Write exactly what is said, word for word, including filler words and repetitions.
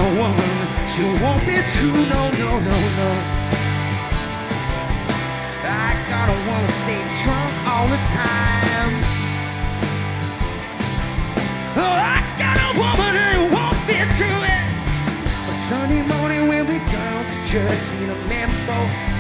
a woman, she won't be true, no, no, no, no. I got a woman stay drunk all the time. Oh, I got a woman and it won't be true. A Sunday morning we'll be gone to church, see the man for